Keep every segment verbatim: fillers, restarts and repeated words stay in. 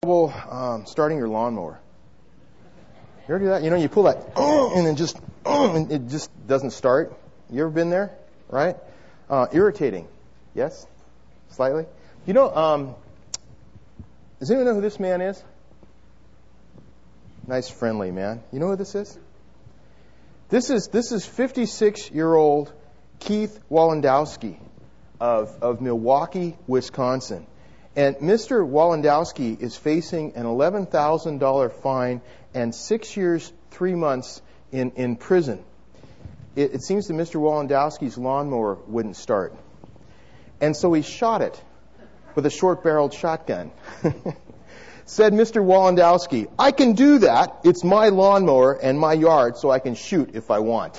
Um, starting your lawnmower. You ever do that? You know, you pull that, and then just, and it just doesn't start. You ever been there? Right? Uh, irritating. Yes? Slightly? You know, um, does anyone know who this man is? Nice, friendly man. You know who this is? This is this is fifty-six-year-old Keith Walendowski of of Milwaukee, Wisconsin. And Mister Walendowski is facing an eleven thousand dollars fine and six years, three months in, in prison. It, it seems that Mister Walendowski's lawnmower wouldn't start. And so he shot it with a short-barreled shotgun. Said Mister Walendowski, "I can do that. It's my lawnmower and my yard, so I can shoot if I want."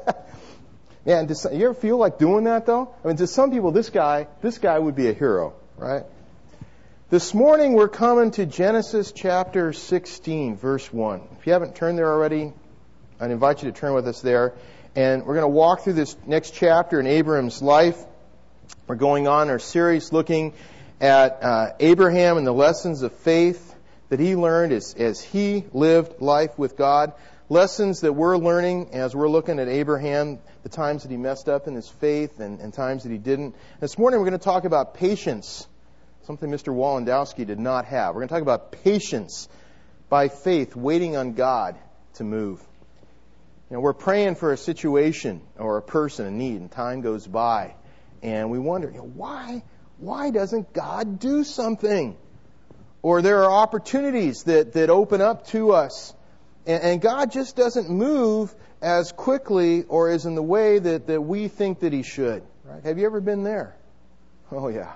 Man, does, you ever feel like doing that, though? I mean, to some people, this guy, this guy would be a hero, right? This morning we're coming to Genesis chapter sixteen, verse one. If you haven't turned there already, I'd invite you to turn with us there. And we're going to walk through this next chapter in Abraham's life. We're going on our series looking at uh, Abraham and the lessons of faith that he learned as, as he lived life with God. Lessons that we're learning as we're looking at Abraham, the times that he messed up in his faith and, and times that he didn't. This morning we're going to talk about patience. Something Mister Walendowski did not have. We're going to talk about patience by faith, waiting on God to move. You know, we're praying for a situation or a person in need, and time goes by, and we wonder, you know, why, why doesn't God do something? Or there are opportunities that, that open up to us, and, and God just doesn't move as quickly or as in the way that, that we think that He should. Right? Have you ever been there? Oh, yeah.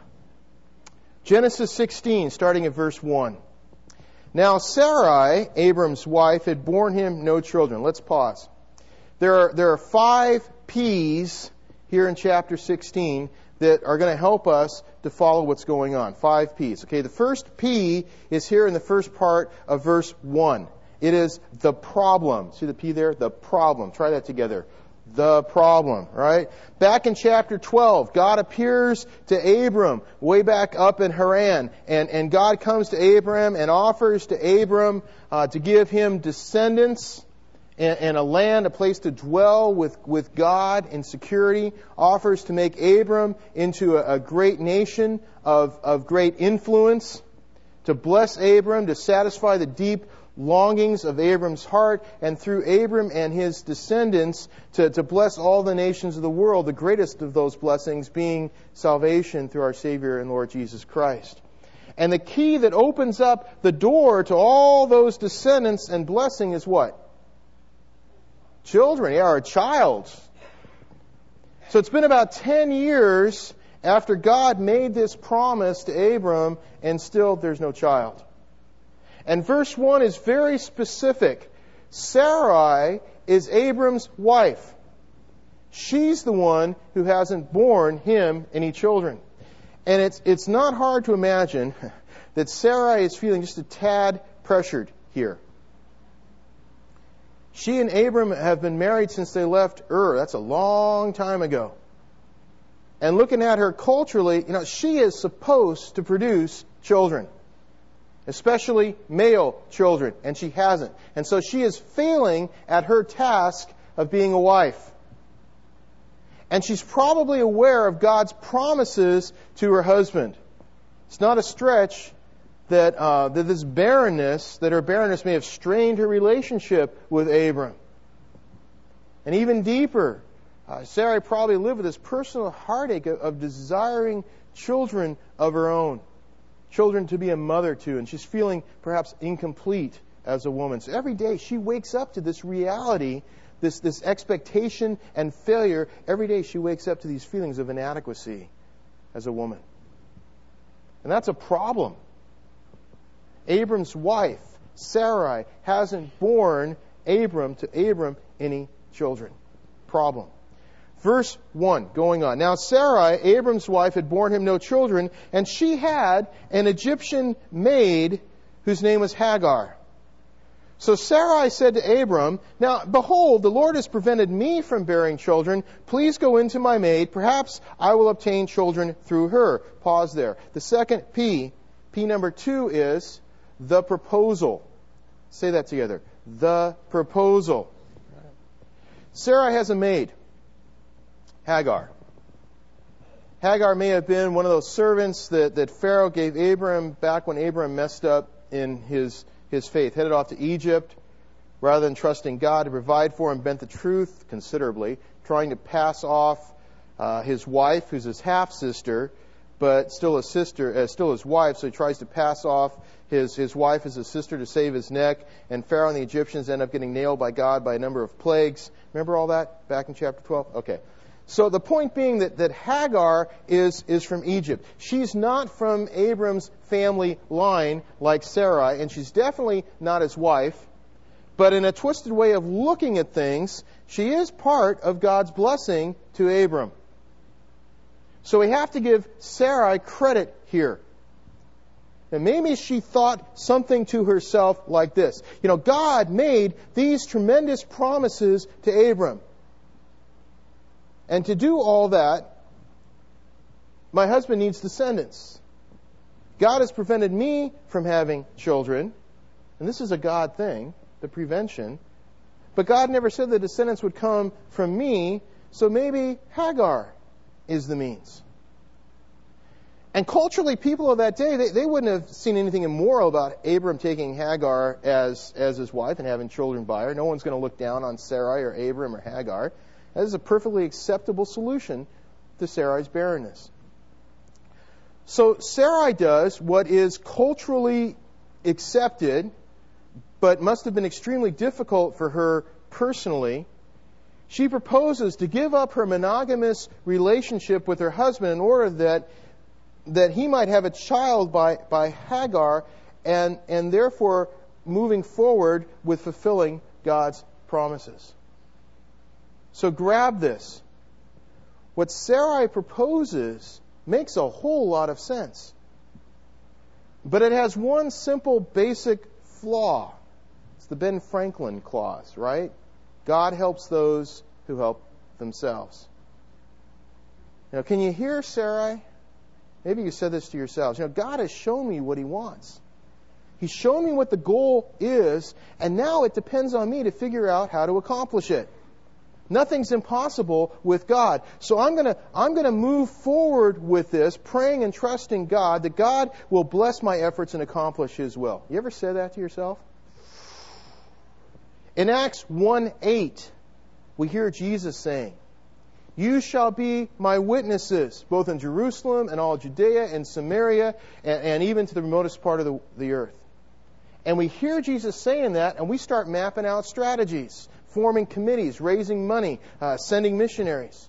Genesis sixteen, starting at verse one. Now Sarai, Abram's wife, had borne him no children. Let's pause. There are, there are five P's here in chapter sixteen that are going to help us to follow what's going on. Five P's. Okay, the first P is here in the first part of verse one. It is the problem. See the P there? The problem. Try that together. The problem, right? Back in chapter twelve, God appears to Abram way back up in Haran. And, and God comes to Abram and offers to Abram uh, to give him descendants and, and a land, a place to dwell with, with God in security. Offers to make Abram into a, a great nation of, of great influence. To bless Abram, to satisfy the deep longings of Abram's heart, and through Abram and his descendants to, to bless all the nations of the world, the greatest of those blessings being salvation through our Savior and Lord Jesus Christ. And the key that opens up the door to all those descendants and blessing is what? Children, yeah, or a child. So it's been about ten years after God made this promise to Abram, and still there's no child. And verse one is very specific. Sarai is Abram's wife. She's the one who hasn't borne him any children. And it's it's not hard to imagine that Sarai is feeling just a tad pressured here. She and Abram have been married since they left Ur. That's a long time ago. And looking at her culturally, you know, she is supposed to produce children. Especially male children, and she hasn't. And so she is failing at her task of being a wife. And she's probably aware of God's promises to her husband. It's not a stretch that, uh, that this barrenness, that her barrenness may have strained her relationship with Abram. And even deeper, uh, Sarai probably lived with this personal heartache of, of desiring children of her own. Children to be a mother to, and she's feeling perhaps incomplete as a woman. So every day she wakes up to this reality, this, this expectation and failure. Every day she wakes up to these feelings of inadequacy as a woman. And that's a problem. Abram's wife, Sarai, hasn't borne Abram to Abram any children. Problem. Verse one, going on. Now Sarai, Abram's wife, had borne him no children, and she had an Egyptian maid whose name was Hagar. So Sarai said to Abram, "Now, behold, the Lord has prevented me from bearing children. Please go into my maid. Perhaps I will obtain children through her." Pause there. The second P, P number two is the proposal. Say that together. The proposal. Sarah has a maid, Hagar. Hagar may have been one of those servants that, that Pharaoh gave Abram back when Abram messed up in his, his faith. Headed off to Egypt, rather than trusting God to provide for him, bent the truth considerably, trying to pass off uh, his wife, who's his half-sister, but still his sister, uh, still his wife, so he tries to pass off his, his wife as his sister to save his neck, and Pharaoh and the Egyptians end up getting nailed by God by a number of plagues. Remember all that back in chapter twelve? Okay. So the point being that, that Hagar is, is from Egypt. She's not from Abram's family line like Sarai, and she's definitely not his wife. But in a twisted way of looking at things, she is part of God's blessing to Abram. So we have to give Sarai credit here. And maybe she thought something to herself like this. You know, God made these tremendous promises to Abram. And to do all that, my husband needs descendants. God has prevented me from having children. And this is a God thing, the prevention. But God never said the descendants would come from me. So maybe Hagar is the means. And culturally, people of that day, they, they wouldn't have seen anything immoral about Abram taking Hagar as, as his wife and having children by her. No one's going to look down on Sarai or Abram or Hagar. That is a perfectly acceptable solution to Sarai's barrenness. So Sarai does what is culturally accepted, but must have been extremely difficult for her personally. She proposes to give up her monogamous relationship with her husband in order that that he might have a child by, by Hagar, and, and therefore moving forward with fulfilling God's promises. So grab this. What Sarai proposes makes a whole lot of sense. But it has one simple basic flaw. It's the Ben Franklin clause, right? God helps those who help themselves. Now, can you hear Sarai? Maybe you said this to yourselves. You know, God has shown me what He wants. He's shown me what the goal is, and now it depends on me to figure out how to accomplish it. Nothing's impossible with God. So I'm going to I'm going to move forward with this, praying and trusting God that God will bless my efforts and accomplish His will. You ever said that to yourself? In Acts one eight, we hear Jesus saying, "You shall be my witnesses, both in Jerusalem and all Judea and Samaria, and, and even to the remotest part of the, the earth." And we hear Jesus saying that, and we start mapping out strategies, forming committees, raising money, uh, sending missionaries.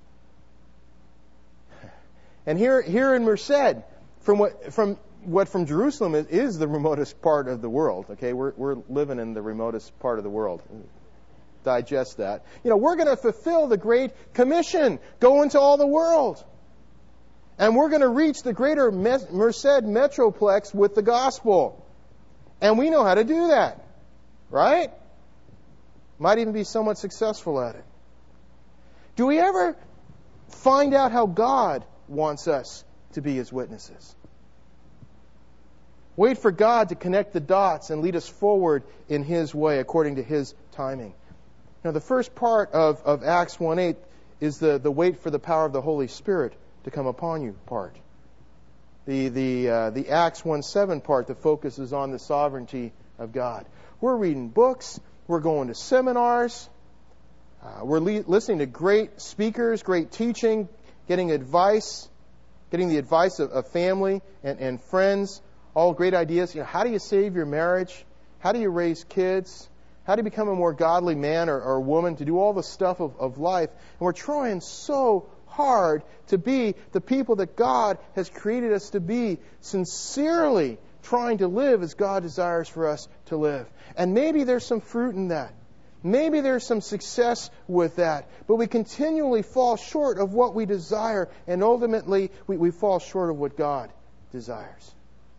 And here, here in Merced, from what from what from Jerusalem is, is the remotest part of the world. Okay, we're we're living in the remotest part of the world. Digest that. You know, we're going to fulfill the Great Commission. Go into all the world. And we're going to reach the greater Merced metroplex with the gospel. And we know how to do that. Right? Might even be somewhat successful at it. Do we ever find out how God wants us to be His witnesses? Wait for God to connect the dots and lead us forward in His way according to His timing. Now, the first part of, of Acts one eight is the, the wait for the power of the Holy Spirit to come upon you part. The, the, uh, the Acts one seven part that focuses on the sovereignty of God. We're reading books. We're going to seminars. Uh, we're le- listening to great speakers, great teaching, getting advice, getting the advice of, of family and, and friends. All great ideas. You know, how do you save your marriage? How do you raise kids? How to become a more godly man or, or woman, to do all the stuff of, of life. And we're trying so hard to be the people that God has created us to be, sincerely trying to live as God desires for us to live. And maybe there's some fruit in that. Maybe there's some success with that. But we continually fall short of what we desire, and ultimately we, we fall short of what God desires.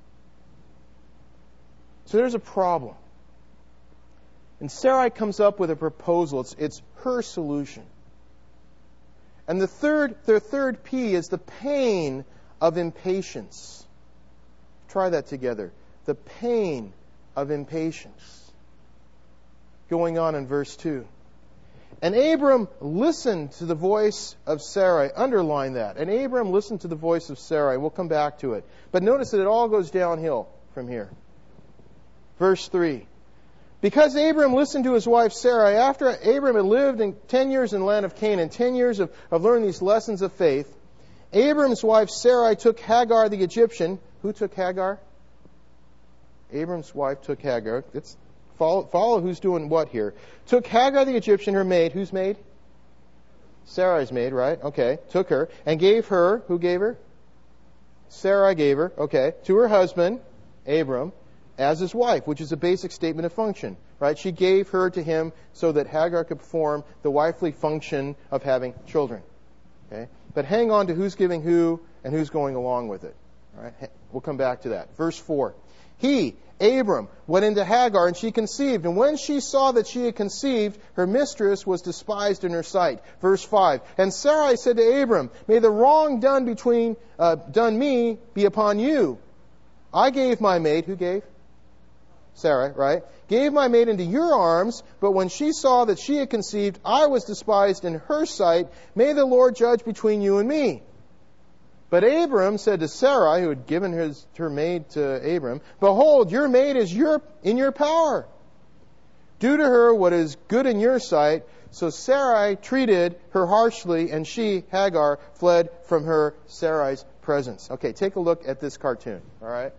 So there's a problem. And Sarai comes up with a proposal. It's, it's her solution. And the third, their third P is the pain of impatience. Try that together. the pain of impatience. Going on in verse two. And Abram listened to the voice of Sarai. Underline that. And Abram listened to the voice of Sarai. We'll come back to it. But notice that it all goes downhill from here. Verse three. Because Abram listened to his wife Sarai, after Abram had lived in ten years in the land of Canaan, ten years of, of learning these lessons of faith, Abram's wife Sarai took Hagar the Egyptian. Who took Hagar? Abram's wife took Hagar. It's follow, follow who's doing what here. Took Hagar the Egyptian, her maid. Whose maid? Sarai's maid, right? Okay. Took her and gave her. Who gave her? Sarai gave her. Okay. To her husband, Abram, as his wife, which is a basic statement of function, right? She gave her to him so that Hagar could perform the wifely function of having children. Okay? But hang on to who's giving who and who's going along with it. All right? We'll come back to that. Verse four. He, Abram, went into Hagar, and she conceived. And when she saw that she had conceived, her mistress was despised in her sight. Verse five. And Sarai said to Abram, May the wrong done between uh, done me be upon you. I gave my maid. Who gave? Sarah, right? Gave my maid into your arms, but when she saw that she had conceived, I was despised in her sight. May the Lord judge between you and me. But Abram said to Sarai, who had given his, her maid to Abram, Behold, your maid is your, in your power. Do to her what is good in your sight. So Sarai treated her harshly, and she, Hagar, fled from her, Sarai's presence. Okay, take a look at this cartoon, all right?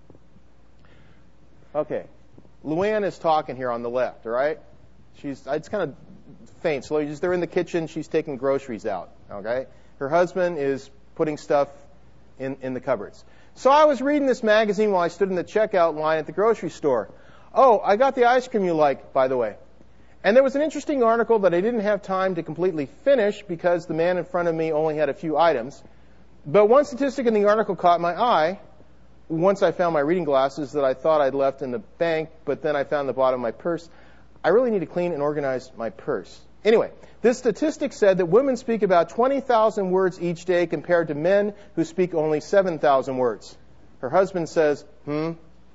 Okay, Luann is talking here on the left, all right? She's, it's kind of faint. So they're in the kitchen. She's taking groceries out, okay? Her husband is putting stuff in, in the cupboards. So I was reading this magazine while I stood in the checkout line at the grocery store. Oh, I got the ice cream you like, by the way. And there was an interesting article that I didn't have time to completely finish because the man in front of me only had a few items. But one statistic in the article caught my eye. Once I found my reading glasses that I thought I'd left in the bank, but then I found the bottom of my purse. I really need to clean and organize my purse. Anyway, this statistic said that women speak about twenty thousand words each day compared to men who speak only seven thousand words. Her husband says, hmm?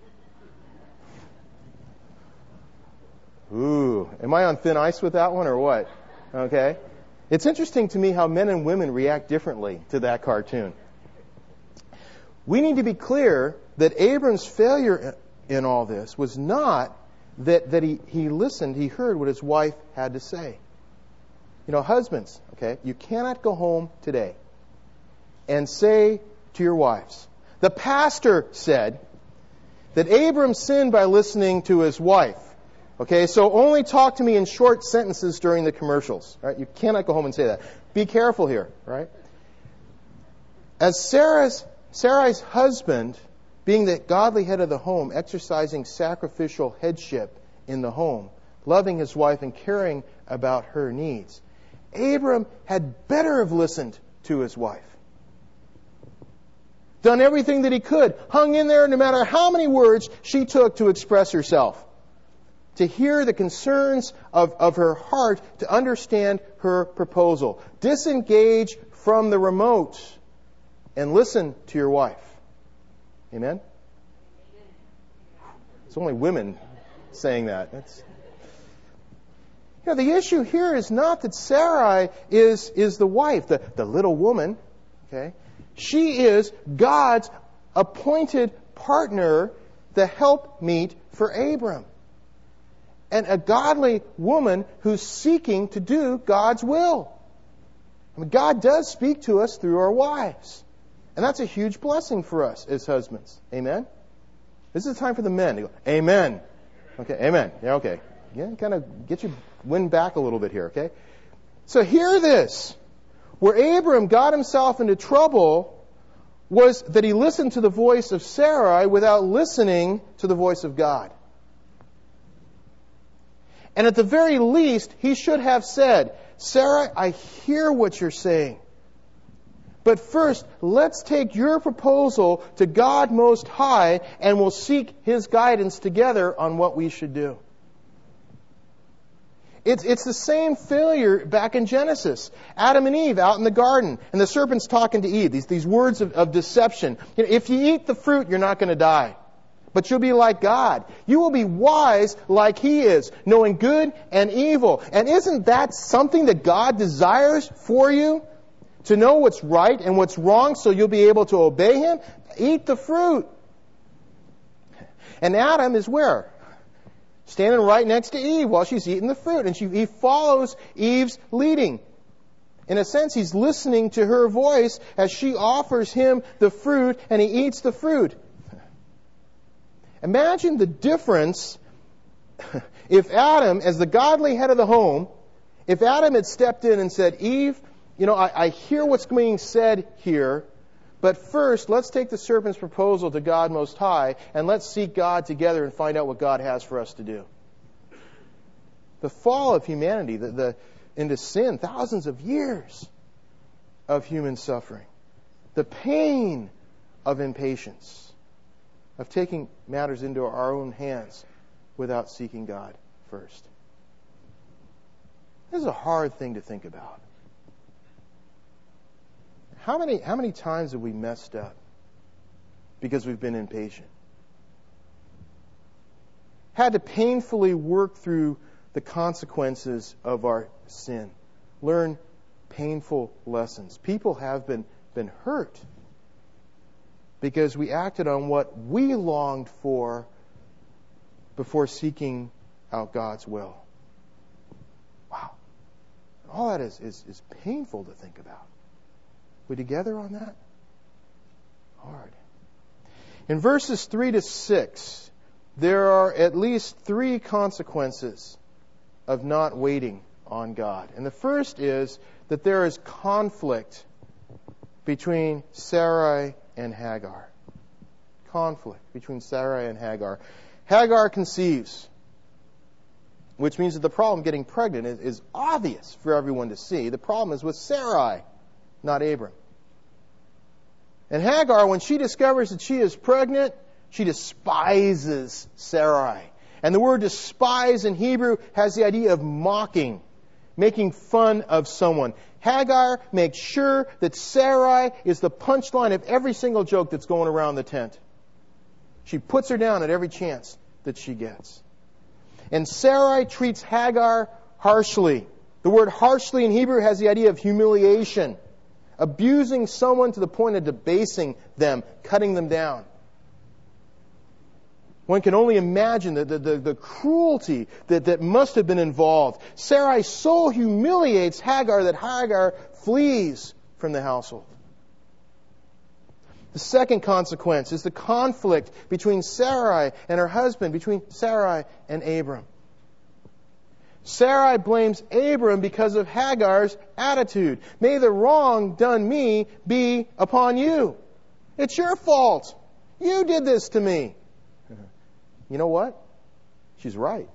Ooh, am I on thin ice with that one or what? Okay. It's interesting to me how men and women react differently to that cartoon. We need to be clear that Abram's failure in all this was not that, that he, he listened, he heard what his wife had to say. You know, husbands, okay, you cannot go home today and say to your wives, the pastor said that Abram sinned by listening to his wife. Okay, so only talk to me in short sentences during the commercials. Right? You cannot go home and say that. Be careful here, right? As Sarah's Sarai's husband, being the godly head of the home, exercising sacrificial headship in the home, loving his wife and caring about her needs, Abram had better have listened to his wife. Done everything that he could. Hung in there no matter how many words she took to express herself. To hear the concerns of, of her heart, to understand her proposal. Disengage from the remote and listen to your wife. Amen? It's only women saying that. That's, you know, the issue here is not that Sarai is, is the wife, the, the little woman. Okay? She is God's appointed partner, the helpmeet for Abram. And a godly woman who's seeking to do God's will. I mean, God does speak to us through our wives. And that's a huge blessing for us as husbands. Amen? This is the time for the men to go, amen. Okay, amen. Yeah, okay. Yeah, kind of get you wind back a little bit here, okay? So hear this. Where Abram got himself into trouble was that he listened to the voice of Sarai without listening to the voice of God. And at the very least, he should have said, Sarah, I hear what you're saying. But first, let's take your proposal to God Most High, and we'll seek His guidance together on what we should do. It's, it's the same failure back in Genesis. Adam and Eve out in the garden, and the serpent's talking to Eve, these, these words of, of deception. You know, if you eat the fruit, you're not going to die. but you'll be like God. You will be wise like He is, knowing good and evil. And isn't that something that God desires for you? To know what's right and what's wrong so you'll be able to obey Him? Eat the fruit. And Adam is where? Standing right next to Eve while she's eating the fruit. And she, he follows Eve's leading. In a sense, he's listening to her voice as she offers him the fruit and he eats the fruit. Imagine the difference if Adam, as the godly head of the home, if Adam had stepped in and said, Eve, you know, I, I hear what's being said here, but first, let's take the serpent's proposal to God Most High and let's seek God together and find out what God has for us to do. The fall of humanity, the, the into sin, thousands of years of human suffering. The pain of impatience, of taking matters into our own hands without seeking God first. This is a hard thing to think about. How many, how many times have we messed up because we've been impatient? Had to painfully work through the consequences of our sin. Learn painful lessons. People have been, been hurt because we acted on what we longed for before seeking out God's will. Wow. All that is, is, is painful to think about. We together on that? Hard. In verses three to six, there are at least three consequences of not waiting on God. And the first is that there is conflict between Sarai and Hagar. Conflict between Sarai and Hagar. Hagar conceives, which means that the problem getting pregnant is, is obvious for everyone to see. The problem is with Sarai, not Abram. And Hagar, when she discovers that she is pregnant, she despises Sarai. And the word despise in Hebrew has the idea of mocking, making fun of someone. Hagar makes sure that Sarai is the punchline of every single joke that's going around the tent. She puts her down at every chance that she gets. And Sarai treats Hagar harshly. The word harshly in Hebrew has the idea of humiliation, abusing someone to the point of debasing them, cutting them down. One can only imagine the, the, the, the cruelty that, that must have been involved. Sarai so humiliates Hagar that Hagar flees from the household. The second consequence is the conflict between Sarai and her husband, between Sarai and Abram. Sarai blames Abram because of Hagar's attitude. May the wrong done me be upon you. It's your fault. You did this to me. You know what? She's right.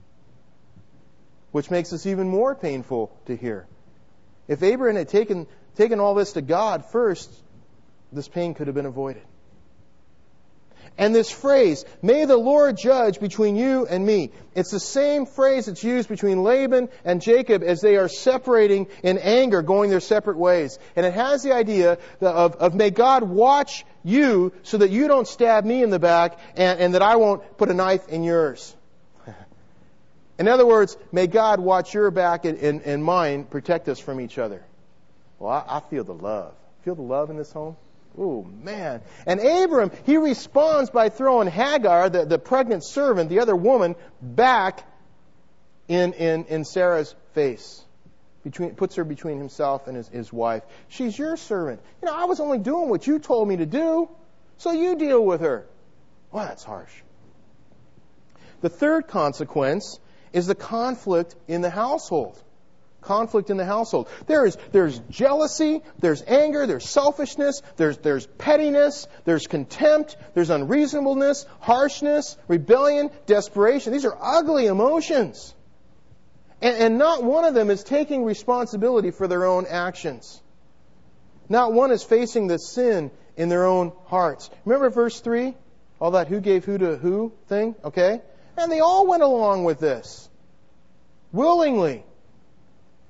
Which makes this even more painful to hear. If Abraham had taken, taken all this to God first, this pain could have been avoided. And this phrase, may the Lord judge between you and me. It's the same phrase that's used between Laban and Jacob as they are separating in anger, going their separate ways. And it has the idea of, of may God watch you so that you don't stab me in the back and, and that I won't put a knife in yours. In other words, may God watch your back and, and, and mine, protect us from each other. Well, I, I feel the love. Feel the love in this home? Oh, man. And Abram, he responds by throwing Hagar, the, the pregnant servant, the other woman, back in, in, in Sarah's face. Between, puts her between himself and his, his wife. She's your servant. You know, I was only doing what you told me to do, so you deal with her. Well, that's harsh. The third consequence is the conflict in the household. Conflict in the household. There is there's jealousy, there's anger, there's selfishness, there's there's pettiness, there's contempt, there's unreasonableness, harshness, rebellion, desperation. These are ugly emotions. And, and not one of them is taking responsibility for their own actions. Not one is facing the sin in their own hearts. Remember verse three? All that who gave who to who thing? Okay? And they all went along with this. Willingly.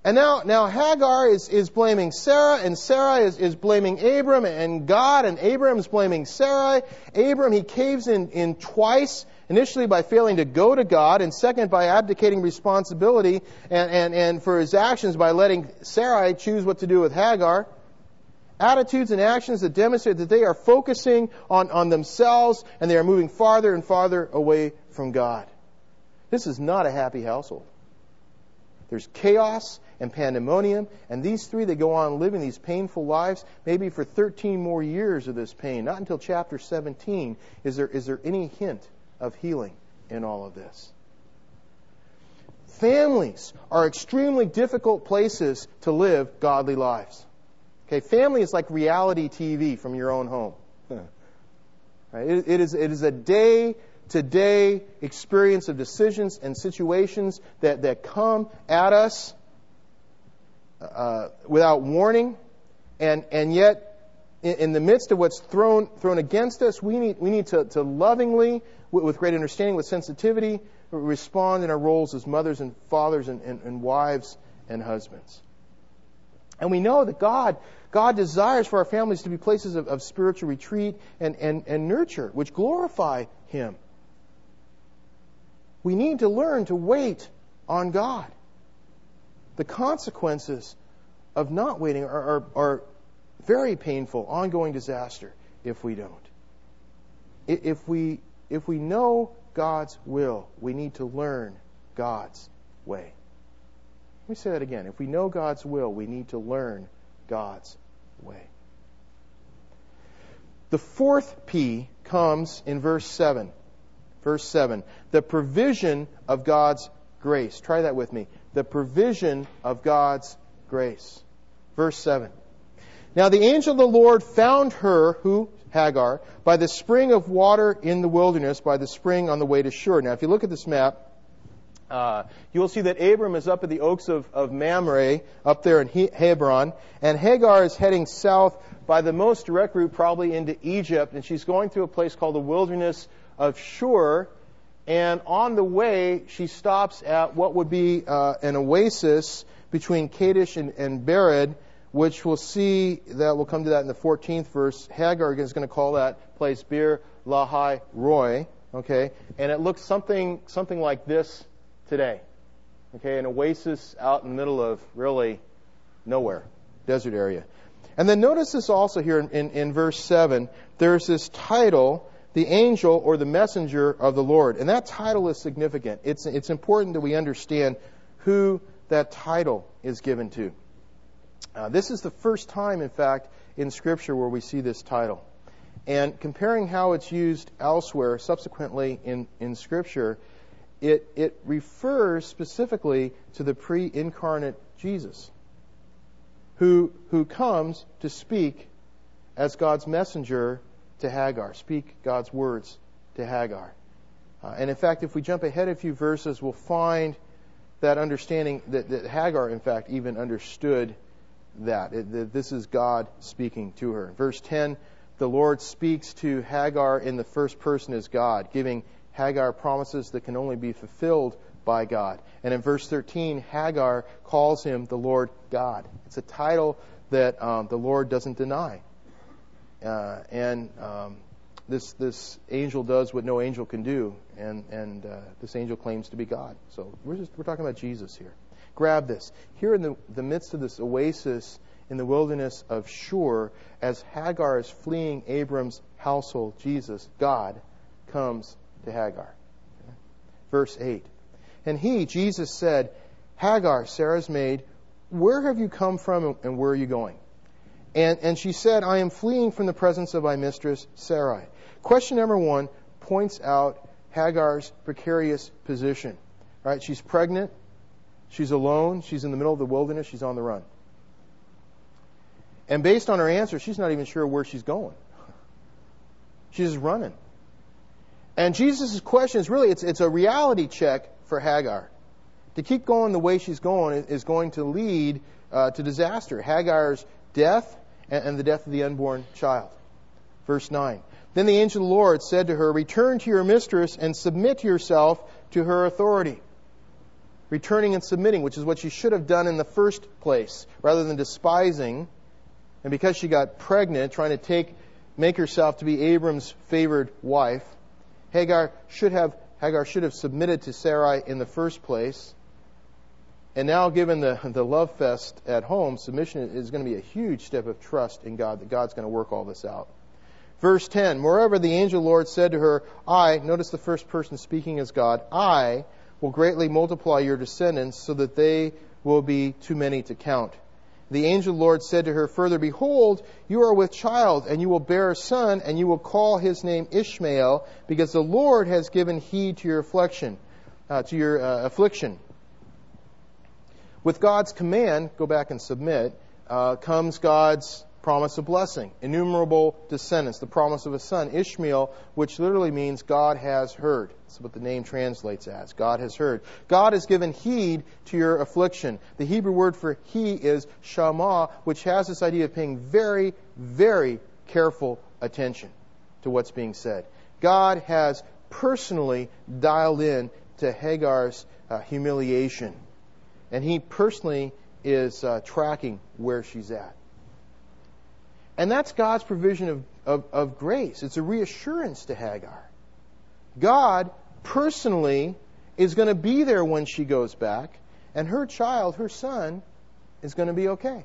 And now, now Hagar is, is blaming Sarah, and Sarah is, is blaming Abram and God, and Abram is blaming Sarai. Abram, he caves in, in twice, initially by failing to go to God, and second by abdicating responsibility and, and, and for his actions by letting Sarai choose what to do with Hagar. Attitudes and actions that demonstrate that they are focusing on, on themselves, and they are moving farther and farther away from God. This is not a happy household. There's chaos and pandemonium, and these three, they go on living these painful lives, maybe for thirteen more years of this pain. Not until chapter seventeen is there is there any hint of healing in all of this. Families are extremely difficult places to live godly lives. Okay, family is like reality T V from your own home. Right? It, it is it is a day to-day experience of decisions and situations that, that come at us uh, without warning, and and yet in, in the midst of what's thrown thrown against us, we need we need to, to lovingly, with, with great understanding, with sensitivity, respond in our roles as mothers and fathers and, and, and wives and husbands. And we know that God God desires for our families to be places of, of spiritual retreat and, and, and nurture, which glorify Him. We need to learn to wait on God. The consequences of not waiting are, are, are very painful, ongoing disaster if we don't. If we, if we know God's will, we need to learn God's way. Let me say that again. If we know God's will, we need to learn God's way. The fourth P comes in verse seven. Verse seven. The provision of God's grace. Try that with me. The provision of God's grace. Verse seven. Now the angel of the Lord found her, who? Hagar, by the spring of water in the wilderness, by the spring on the way to Shur. Now if you look at this map, Uh, you will see that Abram is up at the oaks of, of Mamre, up there in he- Hebron, and Hagar is heading south by the most direct route probably into Egypt, and she's going through a place called the wilderness of Shur, and on the way she stops at what would be uh, an oasis between Kadesh and, and Bered, which we'll see that, we'll come to that in the fourteenth verse. Hagar is going to call that place Bir Lahai Roy, okay, and it looks something something like this today. Okay, an oasis out in the middle of really nowhere, desert area. And then notice this also here in, in, in verse seven. There's this title, the angel or the messenger of the Lord. And that title is significant. It's, it's important that we understand who that title is given to. Uh, this is the first time, in fact, in Scripture where we see this title. And comparing how it's used elsewhere, subsequently in, in Scripture, It, it refers specifically to the pre-incarnate Jesus, who, who comes to speak as God's messenger to Hagar, speak God's words to Hagar. Uh, and in fact, if we jump ahead a few verses, we'll find that understanding that, that Hagar, in fact, even understood that, it, that this is God speaking to her. In verse ten, the Lord speaks to Hagar in the first person as God, giving Hagar promises that can only be fulfilled by God. And in verse thirteen, Hagar calls him the Lord God. It's a title that um, the Lord doesn't deny. Uh, and um, this this angel does what no angel can do, and and uh, this angel claims to be God. So we're just we're talking about Jesus here. Grab this. Here in the, the midst of this oasis in the wilderness of Shur, as Hagar is fleeing Abram's household, Jesus, God, comes to Hagar. Verse eight. And he, Jesus, said, Hagar, Sarah's maid, where have you come from and where are you going? And, and she said, I am fleeing from the presence of my mistress, Sarai. Question number one points out Hagar's precarious position. Right? She's pregnant. She's alone. She's in the middle of the wilderness. She's on the run. And based on her answer, she's not even sure where she's going. She's just running. And Jesus' question is really, it's, it's a reality check for Hagar. To keep going the way she's going is going to lead uh, to disaster. Hagar's death and, and the death of the unborn child. Verse nine. Then the angel of the Lord said to her, return to your mistress and submit yourself to her authority. returning and submitting, which is what she should have done in the first place, rather than despising. And because she got pregnant, trying to take, make herself to be Abram's favored wife, Hagar should have Hagar should have submitted to Sarai in the first place. And now, given the, the love fest at home, submission is going to be a huge step of trust in God, that God's going to work all this out. Verse ten, moreover, the angel Lord said to her, I, notice the first person speaking as God, I will greatly multiply your descendants so that they will be too many to count. The angel Lord said to her further, behold, you are with child, and you will bear a son, and you will call his name Ishmael, because the Lord has given heed to your affliction, uh, to your uh, affliction. With God's command, go back and submit, uh, comes God's promise of blessing, innumerable descendants, the promise of a son, Ishmael, which literally means God has heard. That's what the name translates as. God has heard. God has given heed to your affliction. The Hebrew word for he is shama, which has this idea of paying very, very careful attention to what's being said. God has personally dialed in to Hagar's uh, humiliation. And he personally is uh, tracking where she's at. And that's God's provision of, of, of grace. It's a reassurance to Hagar. God personally is going to be there when she goes back, and her child, her son, is going to be okay.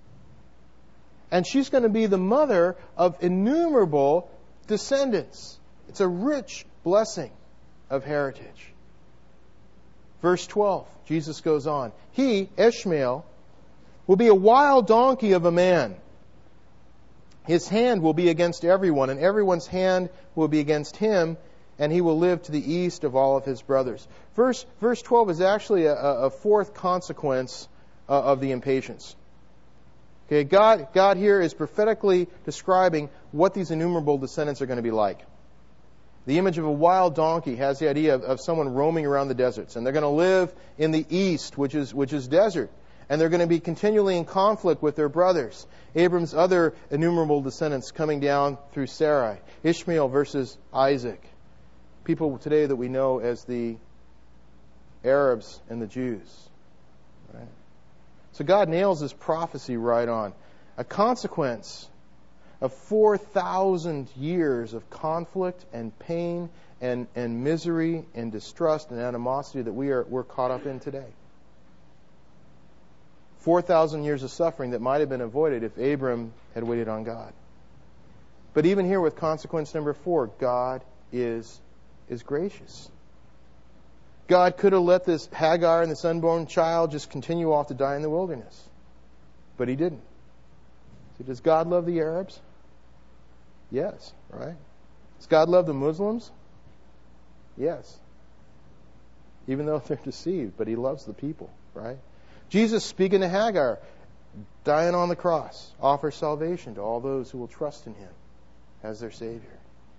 And she's going to be the mother of innumerable descendants. It's a rich blessing of heritage. Verse twelve, Jesus goes on. He, Ishmael, will be a wild donkey of a man. His hand will be against everyone, and everyone's hand will be against him, and he will live to the east of all of his brothers. Verse, verse twelve is actually a, a fourth consequence uh, of the impatience. Okay, God, God here is prophetically describing what these innumerable descendants are going to be like. The image of a wild donkey has the idea of, of someone roaming around the deserts, and they're going to live in the east, which is which is desert. And they're going to be continually in conflict with their brothers. Abram's other innumerable descendants coming down through Sarai. Ishmael versus Isaac. People today that we know as the Arabs and the Jews. Right? So God nails this prophecy right on. A consequence of four thousand years of conflict and pain and, and misery and distrust and animosity that we are, we're caught up in today. four thousand years of suffering that might have been avoided if Abram had waited on God. But even here with consequence number four, God is, is gracious. God could have let this Hagar and this unborn child just continue off to die in the wilderness. But He didn't. So does God love the Arabs? Yes, right? Does God love the Muslims? Yes. Even though they're deceived, but He loves the people, right? Jesus, speaking to Hagar, dying on the cross, offers salvation to all those who will trust in Him as their Savior.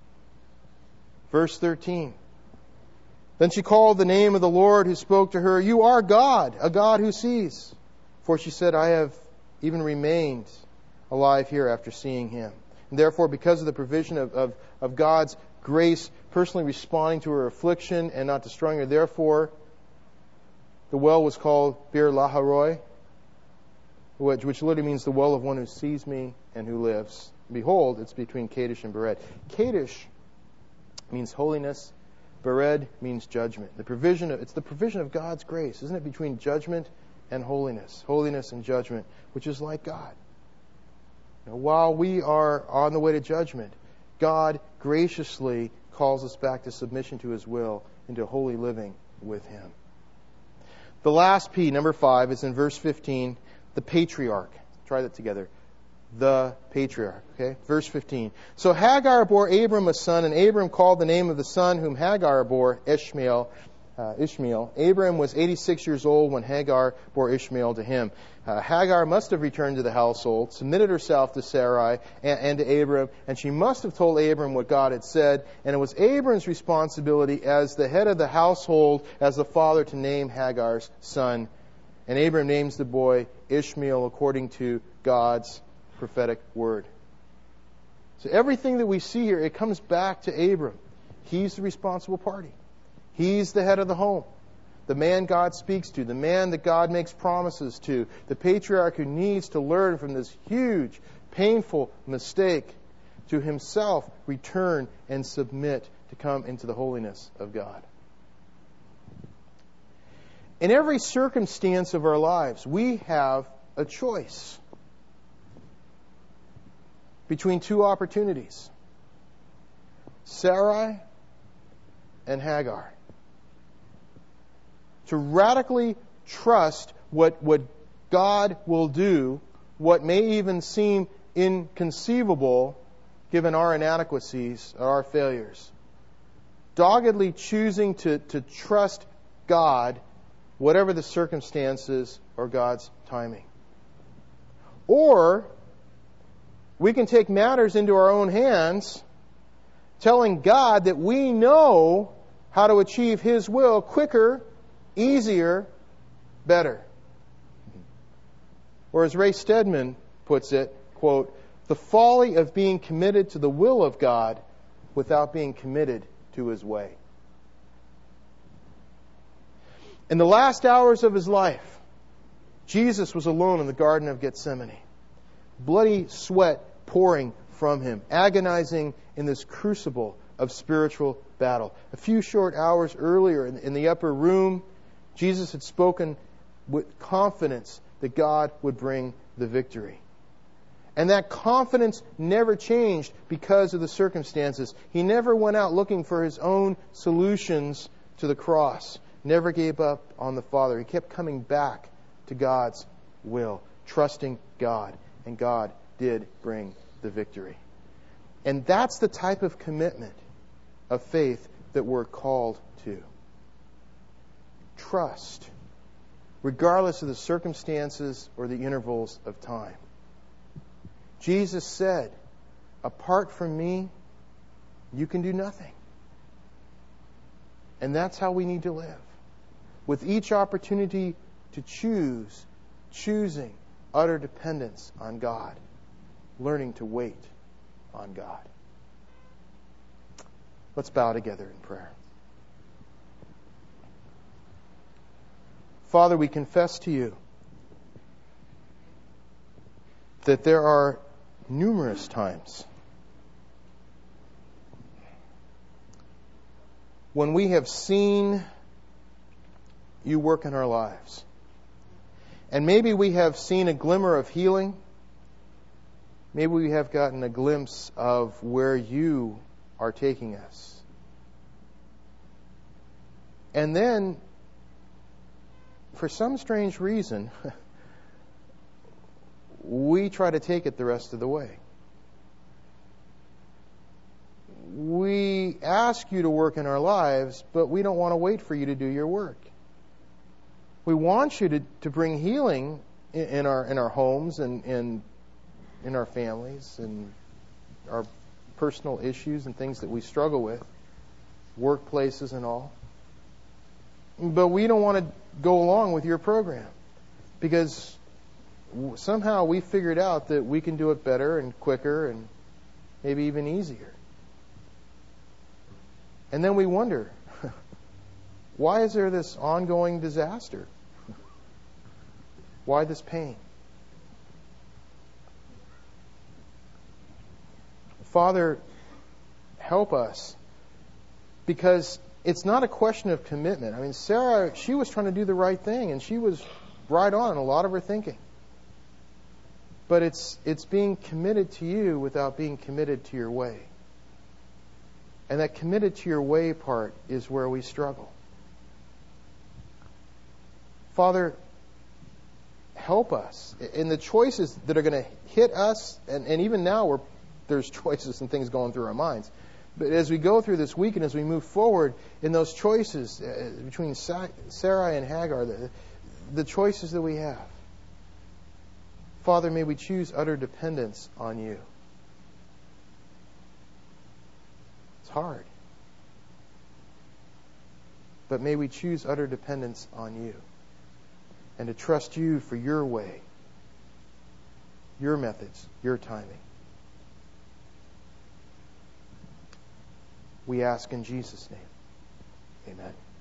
Verse thirteen. Then she called the name of the Lord who spoke to her, You are God, a God who sees. For she said, I have even remained alive here after seeing Him. And therefore, because of the provision of, of, of God's grace, personally responding to her affliction and not destroying her, therefore, the well was called Bir Laharoi, which, which literally means the well of one who sees me and who lives. Behold, it's between Kadesh and Bered. Kadesh means holiness. Bered means judgment. The provision of, it's the provision of God's grace, isn't it? Between judgment and holiness. Holiness and judgment, which is like God. Now, while we are on the way to judgment, God graciously calls us back to submission to His will and to holy living with Him. The last P, number five, is in verse fifteen, the patriarch. Try that together. The patriarch. Okay? Verse fifteen. So Hagar bore Abram a son, and Abram called the name of the son whom Hagar bore Ishmael. Uh, Ishmael. Abram was eighty-six years old when Hagar bore Ishmael to him. Uh, Hagar must have returned to the household, submitted herself to Sarai and, and to Abram, and she must have told Abram what God had said. And it was Abram's responsibility as the head of the household, as the father, to name Hagar's son. And Abram names the boy Ishmael according to God's prophetic word. So everything that we see here, it comes back to Abram. He's the responsible party. He's the head of the home. the man God speaks to, the man that God makes promises to, the patriarch who needs to learn from this huge, painful mistake to himself return and submit to come into the holiness of God. In every circumstance of our lives, we have a choice between two opportunities, Sarai and Hagar. To radically trust what, what God will do, what may even seem inconceivable given our inadequacies or our failures. Doggedly choosing to, to trust God, whatever the circumstances or God's timing. Or we can take matters into our own hands, telling God that we know how to achieve His will quicker, easier, better. Or as Ray Stedman puts it, quote, the folly of being committed to the will of God without being committed to His way. In the last hours of His life, Jesus was alone in the Garden of Gethsemane. Bloody sweat pouring from Him, agonizing in this crucible of spiritual battle. A few short hours earlier in the upper room, Jesus had spoken with confidence that God would bring the victory. And that confidence never changed because of the circumstances. He never went out looking for His own solutions to the cross. Never gave up on the Father. He kept coming back to God's will, trusting God. And God did bring the victory. And that's the type of commitment of faith that we're called to. Trust, regardless of the circumstances or the intervals of time. Jesus said, apart from me, you can do nothing. And that's how we need to live. With each opportunity to choose, choosing utter dependence on God, learning to wait on God. Let's bow together in prayer. Father, we confess to You that there are numerous times when we have seen You work in our lives. And maybe we have seen a glimmer of healing. Maybe we have gotten a glimpse of where You are taking us. And then, for some strange reason, we try to take it the rest of the way. We ask You to work in our lives, but we don't want to wait for You to do Your work. We want You to, to bring healing in, in our in our homes and, and in our families and our personal issues and things that we struggle with, workplaces and all. But we don't want to go along with Your program because somehow we figured out that we can do it better and quicker and maybe even easier. And then we wonder, why is there this ongoing disaster? Why this pain? Father, help us, because it's not a question of commitment. I mean, Sarah, she was trying to do the right thing, and she was right on in a lot of her thinking. But it's it's being committed to You without being committed to Your way. And that committed to Your way part is where we struggle. Father, help us in the choices that are going to hit us, and, and even now we're, there's choices and things going through our minds. But as we go through this week and as we move forward in those choices uh, between Sarai and Hagar, the, the choices that we have, Father, may we choose utter dependence on You. It's hard. But may we choose utter dependence on You and to trust You for Your way, Your methods, Your timing. We ask in Jesus' name. Amen.